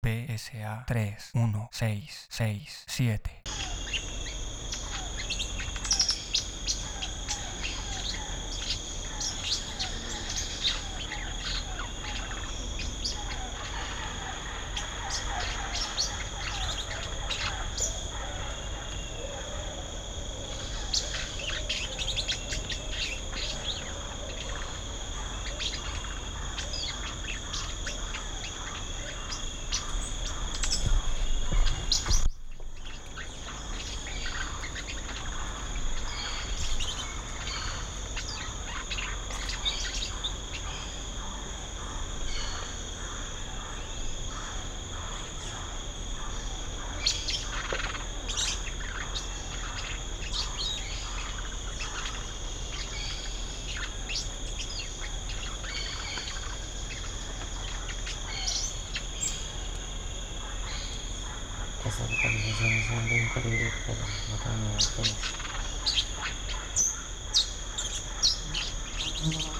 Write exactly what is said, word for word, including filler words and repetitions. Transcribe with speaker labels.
Speaker 1: P S A tres uno seis seis siete.
Speaker 2: Esa localización es increíble, pero no tengo ni idea qué es.